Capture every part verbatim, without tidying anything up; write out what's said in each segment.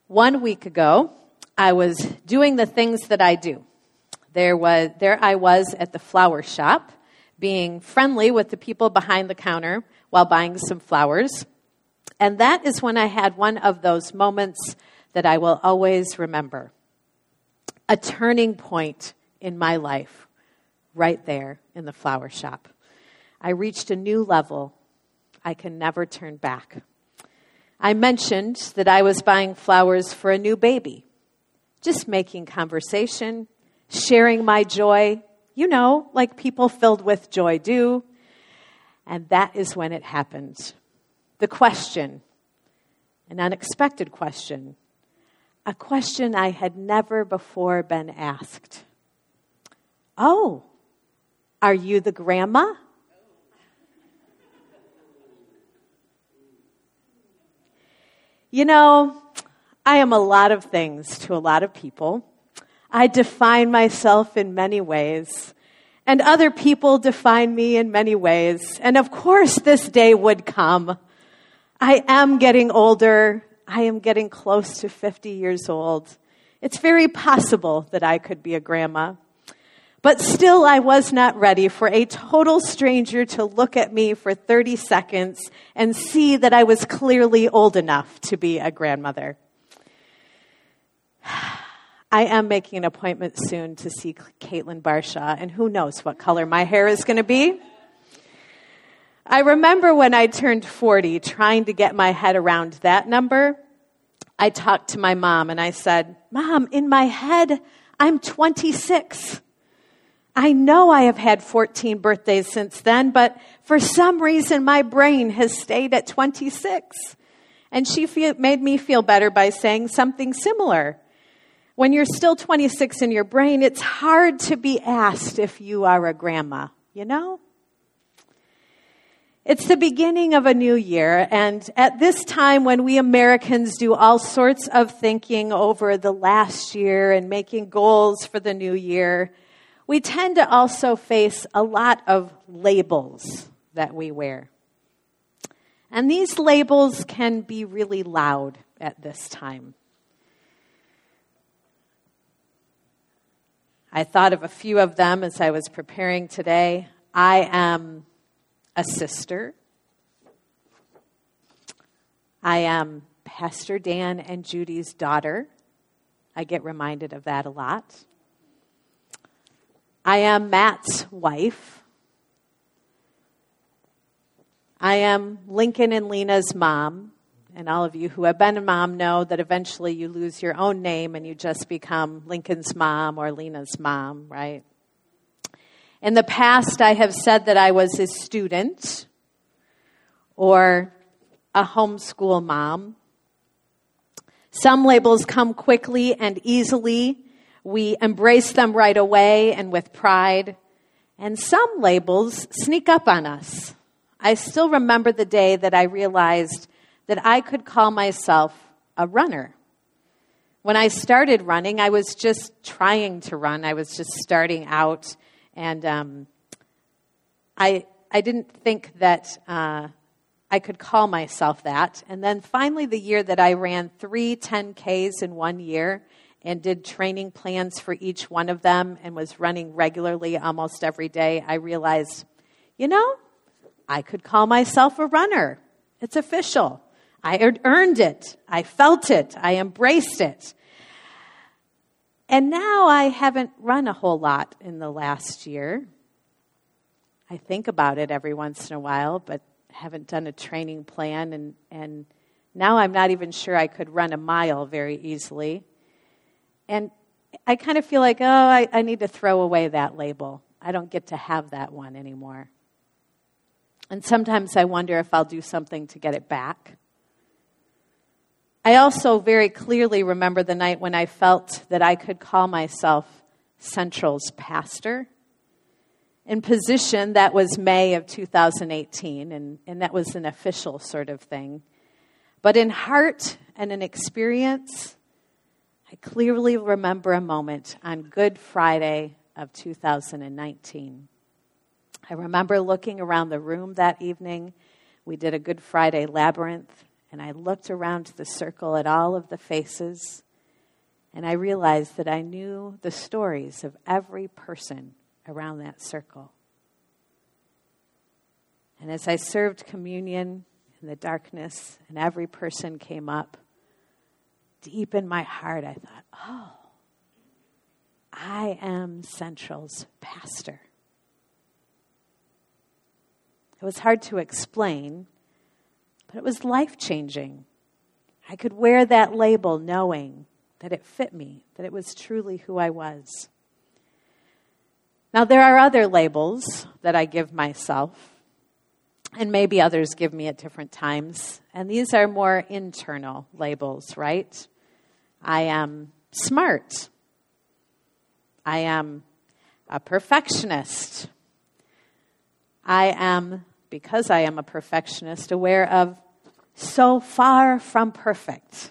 One week ago, I was doing the things that I do. There was, there I was at the flower shop, being friendly with the people behind the counter while buying some flowers. And that is when I had one of those moments that I will always remember. A turning point in my life, right there in the flower shop. I reached a new level. I can never turn back. I mentioned that I was buying flowers for a new baby. Just making conversation, sharing my joy, you know, like people filled with joy do. And that is when it happened. The question, an unexpected question, a question I had never before been asked. Oh, are you the grandma? You know, I am a lot of things to a lot of people. I define myself in many ways, and other people define me in many ways. And of course, this day would come. I am getting older. I am getting close to fifty years old. It's very possible that I could be a grandma. But still, I was not ready for a total stranger to look at me for thirty seconds and see that I was clearly old enough to be a grandmother. I am making an appointment soon to see Caitlin Barshaw, and who knows what color my hair is going to be. I remember when I turned forty, trying to get my head around that number, I talked to my mom and I said, Mom, in my head, I'm twenty-six. I know I have had fourteen birthdays since then, but for some reason my brain has stayed at twenty-six. And she feel, made me feel better by saying something similar. When you're still twenty-six in your brain, it's hard to be asked if you are a grandma, you know? It's the beginning of a new year, and at this time when we Americans do all sorts of thinking over the last year and making goals for the new year, we tend to also face a lot of labels that we wear. And these labels can be really loud at this time. I thought of a few of them as I was preparing today. I am a sister. I am Pastor Dan and Judy's daughter. I get reminded of that a lot. I am Matt's wife. I am Lincoln and Lena's mom. And all of you who have been a mom know that eventually you lose your own name and you just become Lincoln's mom or Lena's mom, right? In the past, I have said that I was a student or a homeschool mom. Some labels come quickly and easily. We embrace them right away and with pride. And some labels sneak up on us. I still remember the day that I realized that I could call myself a runner. When I started running, I was just trying to run. I was just starting out. And um, I I didn't think that uh, I could call myself that. And then finally the year that I ran three ten Ks in one year, and did training plans for each one of them and was running regularly almost every day, I realized, you know, I could call myself a runner. It's official. I earned it. I felt it. I embraced it. And now I haven't run a whole lot in the last year. I think about it every once in a while, but haven't done a training plan. And, and now I'm not even sure I could run a mile very easily. And I kind of feel like, oh, I, I need to throw away that label. I don't get to have that one anymore. And sometimes I wonder if I'll do something to get it back. I also very clearly remember the night when I felt that I could call myself Central's pastor. In position, that was May of two thousand eighteen, and, and that was an official sort of thing. But in heart and in experience, I clearly remember a moment on Good Friday of two thousand nineteen. I remember looking around the room that evening. We did a Good Friday labyrinth, and I looked around the circle at all of the faces, and I realized that I knew the stories of every person around that circle. And as I served communion in the darkness, and every person came up, deep in my heart, I thought, oh, I am Central's pastor. It was hard to explain, but it was life-changing. I could wear that label knowing that it fit me, that it was truly who I was. Now, there are other labels that I give myself, and maybe others give me at different times, and these are more internal labels, right? I am smart. I am a perfectionist. I am, because I am a perfectionist, aware of so far from perfect.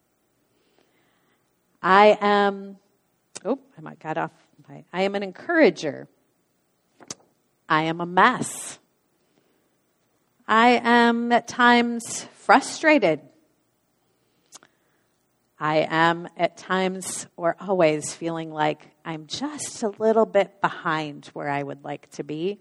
I am, oh, I might got off. I am an encourager. I am a mess. I am at times frustrated. I am at times or always feeling like I'm just a little bit behind where I would like to be.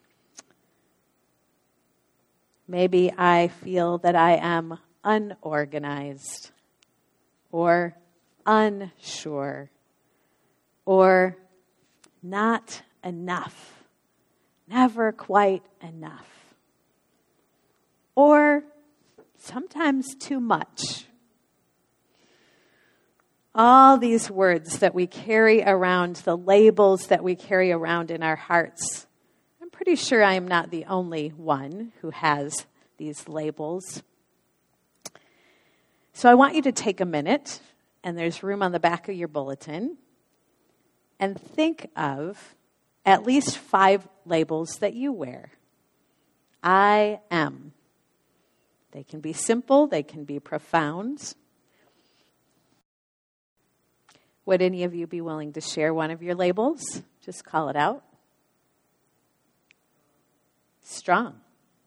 Maybe I feel that I am unorganized or unsure or not enough, never quite enough, or sometimes too much. All these words that we carry around, the labels that we carry around in our hearts. I'm pretty sure I am not the only one who has these labels. So I want you to take a minute, and there's room on the back of your bulletin, and think of at least five labels that you wear. I am. They can be simple, they can be profound. Would any of you be willing to share one of your labels? Just call it out. Strong.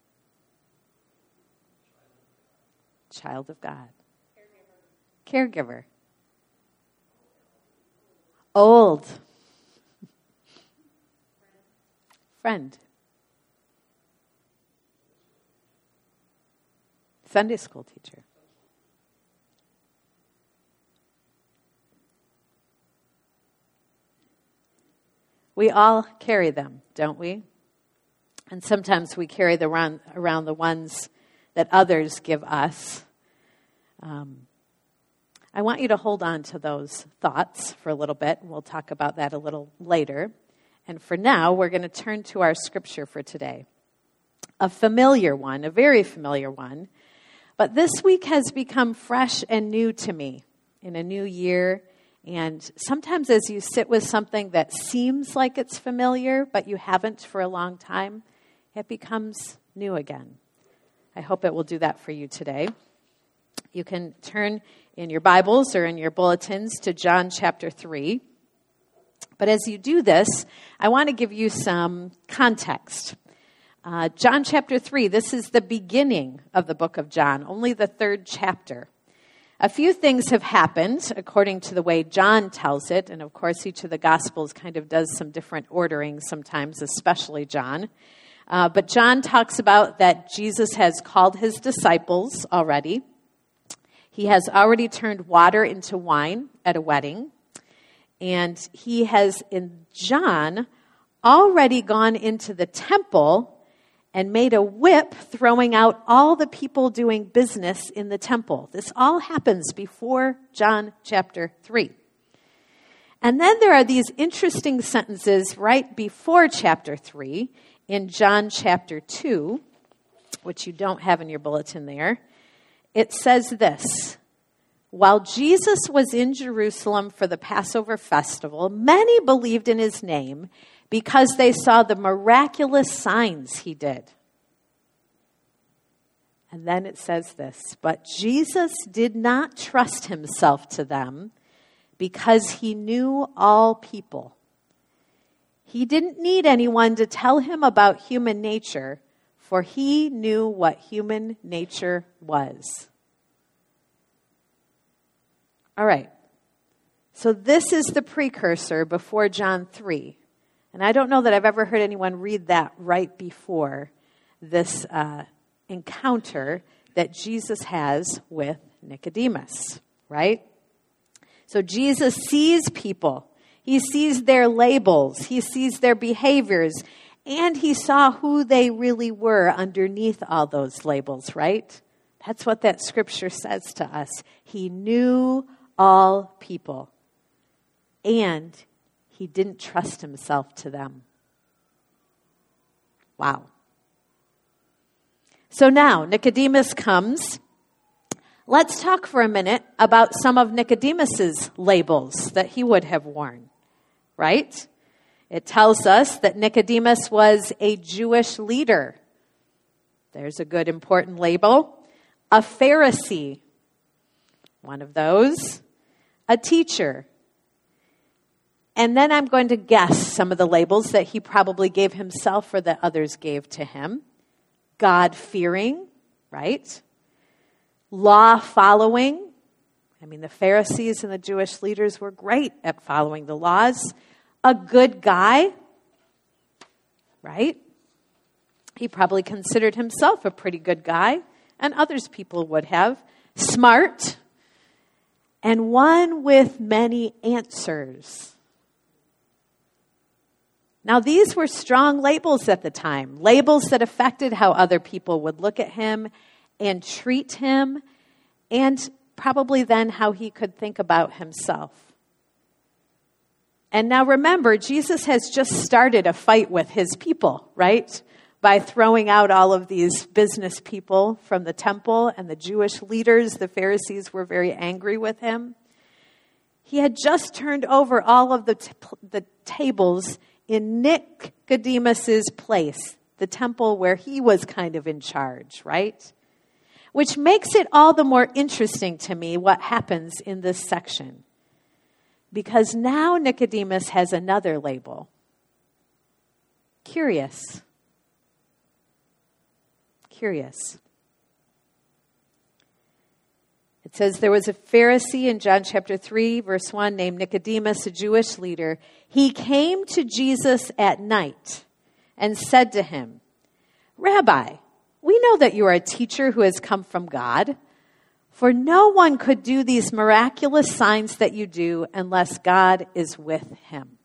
Child of God. Caregiver. Caregiver. Old. Friend. Sunday school teacher. We all carry them, don't we? And sometimes we carry the run, around the ones that others give us. Um, I want you to hold on to those thoughts for a little bit. We'll talk about that a little later. And for now, we're going to turn to our scripture for today. A familiar one, a very familiar one. But this week has become fresh and new to me in a new year. And sometimes as you sit with something that seems like it's familiar, but you haven't for a long time, it becomes new again. I hope it will do that for you today. You can turn in your Bibles or in your bulletins to John chapter three. But as you do this, I want to give you some context. Uh, John chapter three, this is the beginning of the book of John, only the third chapter. A few things have happened according to the way John tells it, and of course each of the Gospels kind of does some different ordering sometimes, especially John. Uh, but John talks about that Jesus has called his disciples already. He has already turned water into wine at a wedding. And he has, in John, already gone into the temple and made a whip throwing out all the people doing business in the temple. This all happens before John chapter three. And then there are these interesting sentences right before chapter three in John chapter two, which you don't have in your bulletin there. It says this: while Jesus was in Jerusalem for the Passover festival, many believed in his name because they saw the miraculous signs he did. And then it says this: but Jesus did not trust himself to them because he knew all people. He didn't need anyone to tell him about human nature, for he knew what human nature was. All right. So this is the precursor before John three. And I don't know that I've ever heard anyone read that right before this uh, encounter that Jesus has with Nicodemus, right? So Jesus sees people. He sees their labels. He sees their behaviors. And he saw who they really were underneath all those labels, right? That's what that scripture says to us. He knew all people. And he didn't trust himself to them. Wow. So now Nicodemus comes. Let's talk for a minute about some of Nicodemus's labels that he would have worn, right? It tells us that Nicodemus was a Jewish leader. There's a good important label. A Pharisee, one of those. A teacher. And then I'm going to guess some of the labels that he probably gave himself or that others gave to him. God-fearing, right? Law-following. I mean, the Pharisees and the Jewish leaders were great at following the laws. A good guy, right? He probably considered himself a pretty good guy, and others people would have. Smart, and one with many answers. Now, these were strong labels at the time, labels that affected how other people would look at him and treat him, and probably then how he could think about himself. And now remember, Jesus has just started a fight with his people, right? By throwing out all of these business people from the temple and the Jewish leaders. The Pharisees were very angry with him. He had just turned over all of the, t- the tables in Nicodemus's place, the temple where he was kind of in charge, right? Which makes it all the more interesting to me what happens in this section. Because now Nicodemus has another label. Curious. Curious. It says there was a Pharisee in John chapter three, verse one, named Nicodemus, a Jewish leader. He came to Jesus at night and said to him, Rabbi, we know that you are a teacher who has come from God, for no one could do these miraculous signs that you do unless God is with him.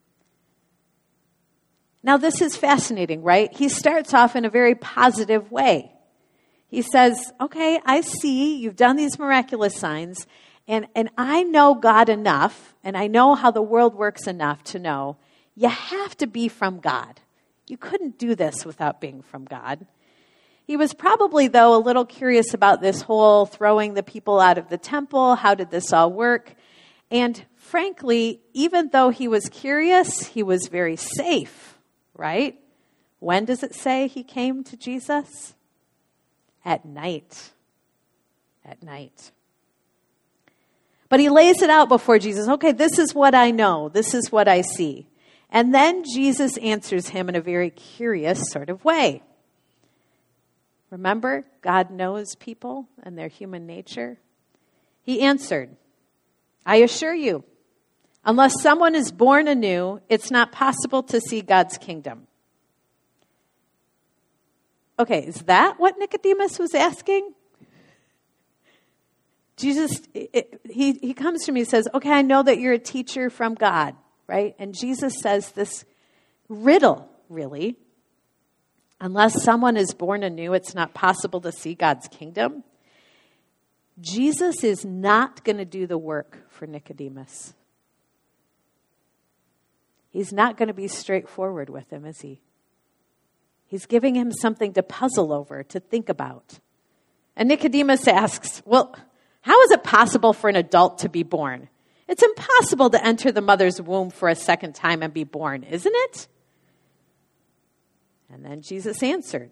Now, this is fascinating, right? He starts off in a very positive way. He says, okay, I see you've done these miraculous signs, and, and I know God enough, and I know how the world works enough to know you have to be from God. You couldn't do this without being from God. He was probably, though, a little curious about this whole throwing the people out of the temple. How did this all work? And frankly, even though he was curious, he was very safe, right? When does it say he came to Jesus? At night. At night. But he lays it out before Jesus. Okay, this is what I know. This is what I see. And then Jesus answers him in a very curious sort of way. Remember, God knows people and their human nature. He answered, I assure you, unless someone is born anew, it's not possible to see God's kingdom. Okay, is that what Nicodemus was asking? Jesus, it, he, he comes to me and says, okay, I know that you're a teacher from God, right? And Jesus says this riddle, really. Unless someone is born anew, it's not possible to see God's kingdom. Jesus is not going to do the work for Nicodemus. He's not going to be straightforward with him, is he? He's giving him something to puzzle over, to think about. And Nicodemus asks, well, how is it possible for an adult to be born? It's impossible to enter the mother's womb for a second time and be born, isn't it? And then Jesus answered,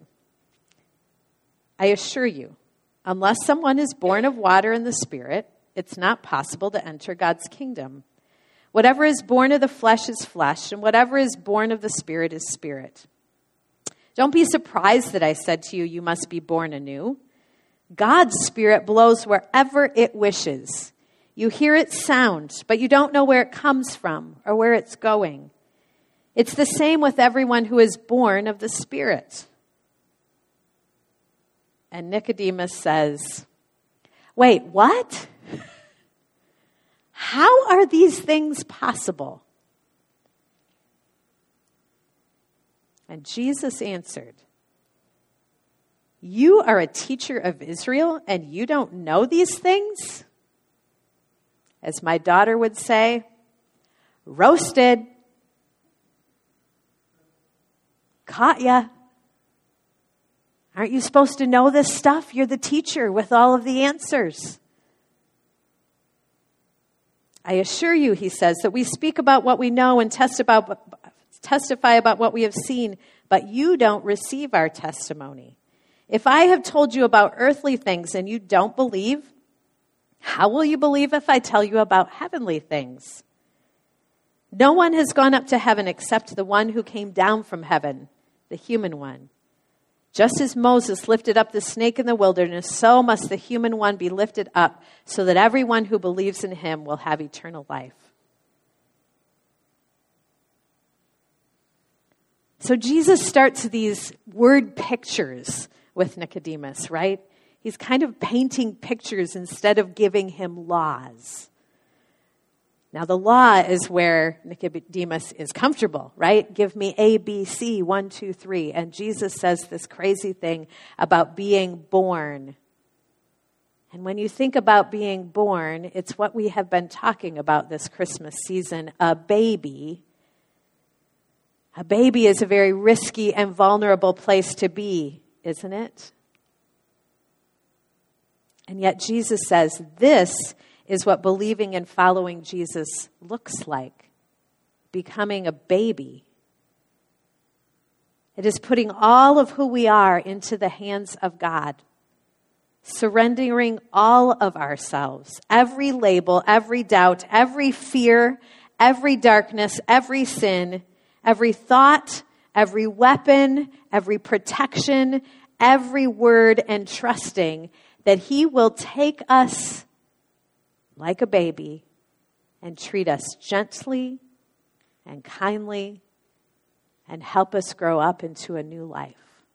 I assure you, unless someone is born of water and the Spirit, it's not possible to enter God's kingdom. Whatever is born of the flesh is flesh, and whatever is born of the Spirit is spirit. Don't be surprised that I said to you, you must be born anew. God's Spirit blows wherever it wishes. You hear its sound, but you don't know where it comes from or where it's going. It's the same with everyone who is born of the Spirit. And Nicodemus says, wait, what? How are these things possible? And Jesus answered, you are a teacher of Israel and you don't know these things? As my daughter would say, roasted. Caught ya. Aren't you supposed to know this stuff? You're the teacher with all of the answers. I assure you, he says, that we speak about what we know and test about, testify about what we have seen, but you don't receive our testimony. If I have told you about earthly things and you don't believe, how will you believe if I tell you about heavenly things? No one has gone up to heaven except the one who came down from heaven, the human one. Just as Moses lifted up the snake in the wilderness, so must the human one be lifted up, so that everyone who believes in him will have eternal life. So Jesus starts these word pictures with Nicodemus, right? He's kind of painting pictures instead of giving him laws. Now, the law is where Nicodemus is comfortable, right? Give me A, B, C, one, two, three. And Jesus says this crazy thing about being born. And when you think about being born, it's what we have been talking about this Christmas season, a baby. A baby is a very risky and vulnerable place to be, isn't it? And yet Jesus says this is what believing and following Jesus looks like. Becoming a baby. It is putting all of who we are into the hands of God. Surrendering all of ourselves. Every label, every doubt, every fear, every darkness, every sin, every thought, every weapon, every protection, every word, and trusting that he will take us like a baby and treat us gently and kindly and help us grow up into a new life.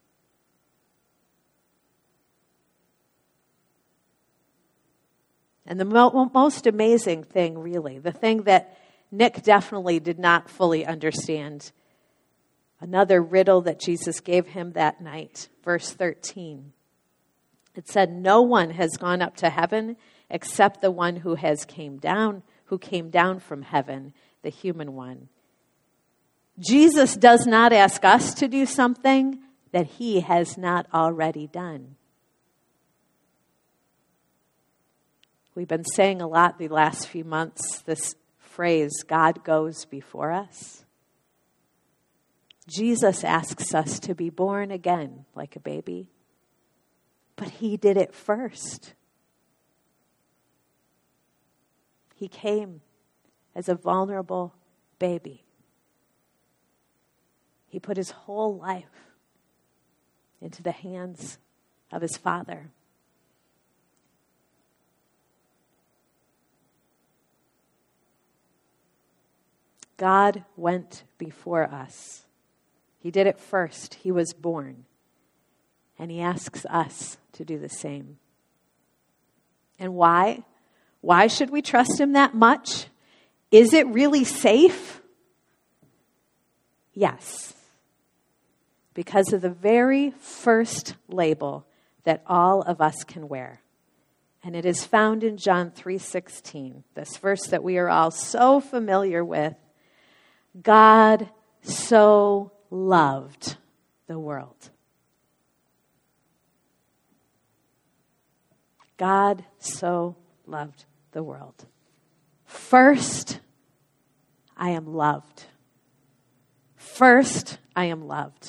And the mo- most amazing thing, really, the thing that Nick definitely did not fully understand, another riddle that Jesus gave him that night, verse thirteen. It said, no one has gone up to heaven except the one who has came down, who came down from heaven, the human one. Jesus does not ask us to do something that he has not already done. We've been saying a lot the last few months, this phrase, God goes before us. Jesus asks us to be born again like a baby, but he did it first. He came as a vulnerable baby. He put his whole life into the hands of his Father. God went before us. He did it first. He was born. And he asks us to do the same. And why? Why should we trust him that much? Is it really safe? Yes. Because of the very first label that all of us can wear. And it is found in John three sixteen, this verse that we are all so familiar with. God so loved the world. God so loved the world. First, I am loved. First, I am loved.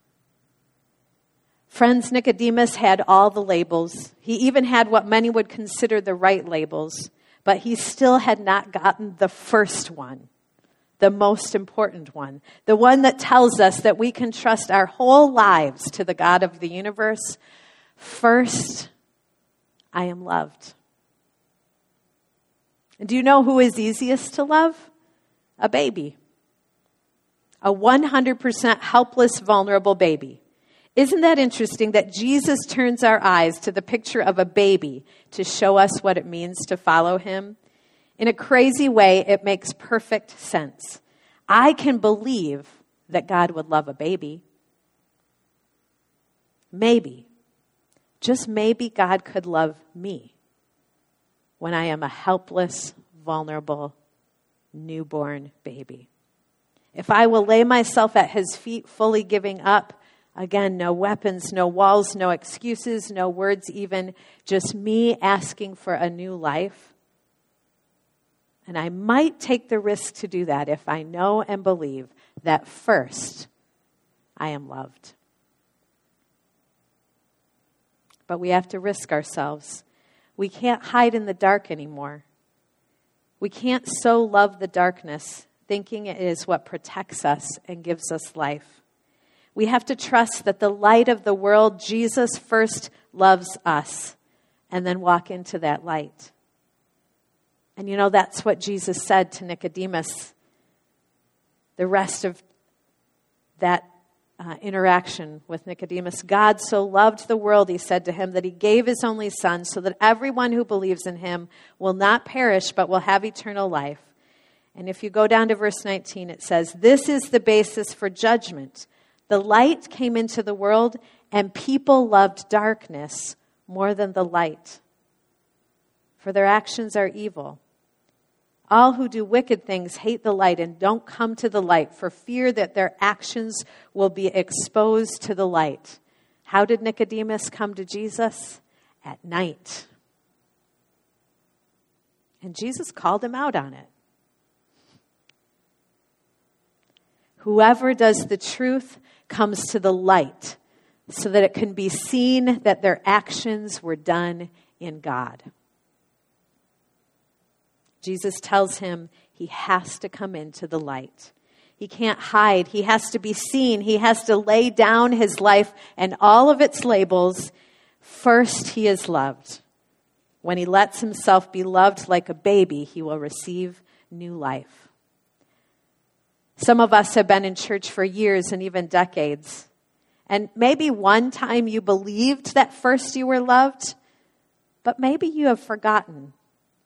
Friends, Nicodemus had all the labels. He even had what many would consider the right labels, but he still had not gotten the first one, the most important one, the one that tells us that we can trust our whole lives to the God of the universe. First, I am loved. And do you know who is easiest to love? A baby. A one hundred percent helpless, vulnerable baby. Isn't that interesting that Jesus turns our eyes to the picture of a baby to show us what it means to follow him? In a crazy way, it makes perfect sense. I can believe that God would love a baby. Maybe, just maybe God could love me when I am a helpless, vulnerable, newborn baby. If I will lay myself at his feet, fully giving up, again, no weapons, no walls, no excuses, no words even, just me asking for a new life. And I might take the risk to do that if I know and believe that first I am loved. But we have to risk ourselves. We can't hide in the dark anymore. We can't so love the darkness, thinking it is what protects us and gives us life. We have to trust that the light of the world, Jesus, first loves us, and then walk into that light. And you know, that's what Jesus said to Nicodemus. The rest of that uh, interaction with Nicodemus. God so loved the world, he said to him, that he gave his only son so that everyone who believes in him will not perish but will have eternal life. And if you go down to verse nineteen, it says, this is the basis for judgment. The light came into the world, and people loved darkness more than the light, for their actions are evil. All who do wicked things hate the light and don't come to the light for fear that their actions will be exposed to the light. How did Nicodemus come to Jesus? At night. And Jesus called him out on it. Whoever does the truth comes to the light so that it can be seen that their actions were done in God. Jesus tells him he has to come into the light. He can't hide. He has to be seen. He has to lay down his life and all of its labels. First, he is loved. When he lets himself be loved like a baby, he will receive new life. Some of us have been in church for years and even decades. And maybe one time you believed that first you were loved, but maybe you have forgotten.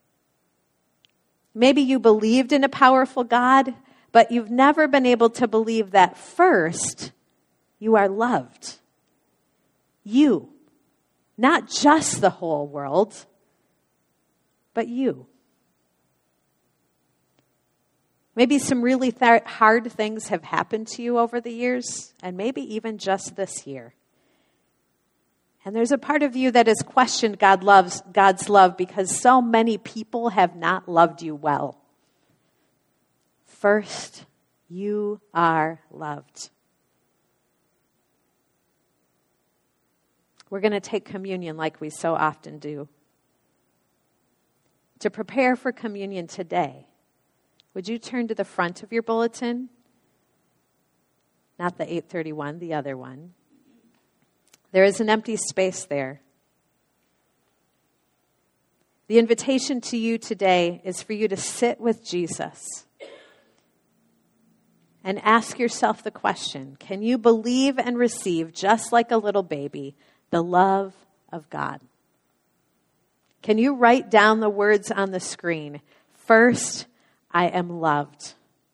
Maybe you believed in a powerful God, but you've never been able to believe that first you are loved. You. Not just the whole world, but you. Maybe some really th- hard things have happened to you over the years, and maybe even just this year. And there's a part of you that has questioned God loves, God's love because so many people have not loved you well. First, you are loved. We're going to take communion like we so often do. To prepare for communion today, would you turn to the front of your bulletin? Not the eight thirty-one, the other one. There is an empty space there. The invitation to you today is for you to sit with Jesus and ask yourself the question, can you believe and receive, just like a little baby, the love of God? Can you write down the words on the screen? First, I am loved.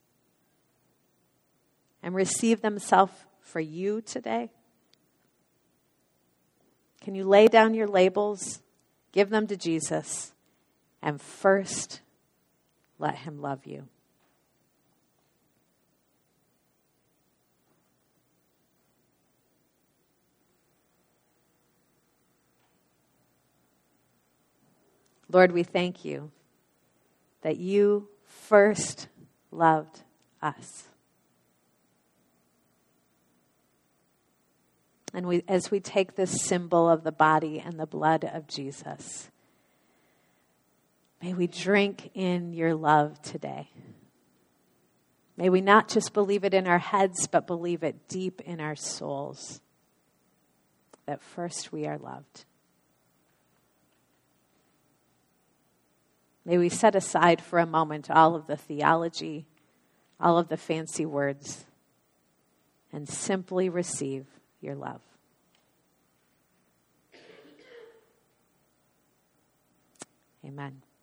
And receive themselves for you today? Can you lay down your labels, give them to Jesus, and first let him love you? Lord, we thank you that you first loved us. And we, as we take this symbol of the body and the blood of Jesus, may we drink in your love today. May we not just believe it in our heads, but believe it deep in our souls, that first we are loved. May we set aside for a moment all of the theology, all of the fancy words, and simply receive your love. Amen.